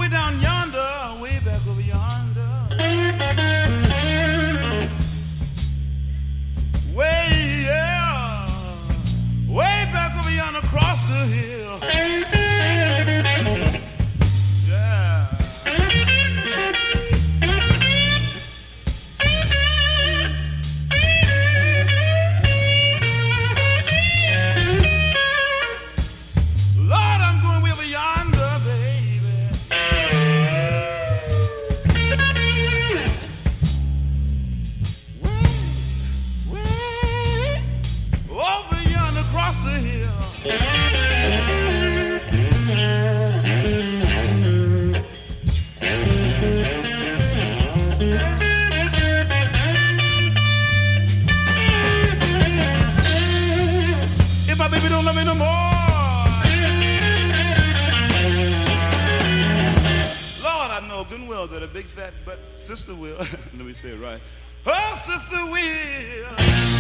way down yonder, way back over yonder. Way, yeah, way back over yonder across the hill. Yeah. Lord, I'm going way over yonder, baby. Way over yonder across the hill. If my baby don't love me no more, Lord, I know good and well that a big fat butt sister will. Let me say it right. Her sister will.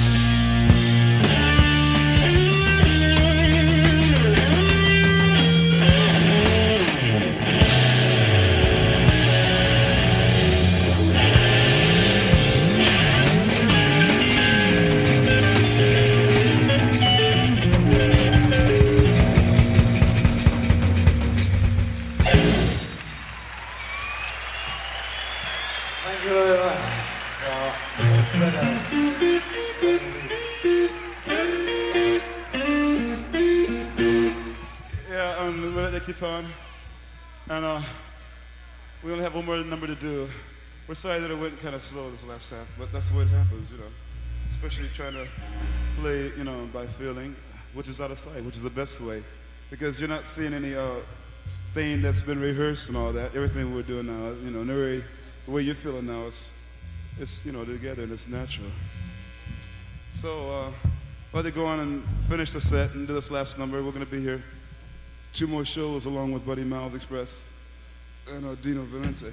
Thank you very much. Yeah, we'll let that keep on. And we only have one more number to do. We're sorry that it went kind of slow this last half, but that's what happens, you know. Especially trying to play, you know, by feeling, which is out of sight, which is the best way. Because you're not seeing any thing that's been rehearsed and all that. Everything we're doing now, you know, the way you're feeling now, it's you know, together and it's natural. So, while they go on and finish the set and do this last number, we're going to be here 2 more shows along with Buddy Miles Express and Dino Valente.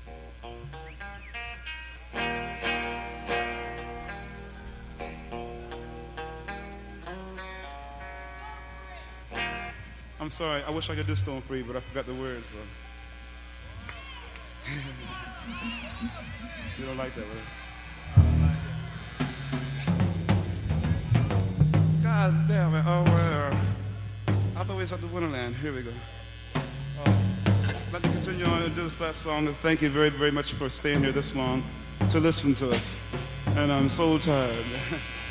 I'm sorry, I wish I could do Stone Free, but I forgot the words. So. You don't like that, right? God damn it. Oh, well. I thought we was at the Winterland. Here we go. I'd like to continue on and do this last song. And thank you very, very much for staying here this long to listen to us. And I'm so tired.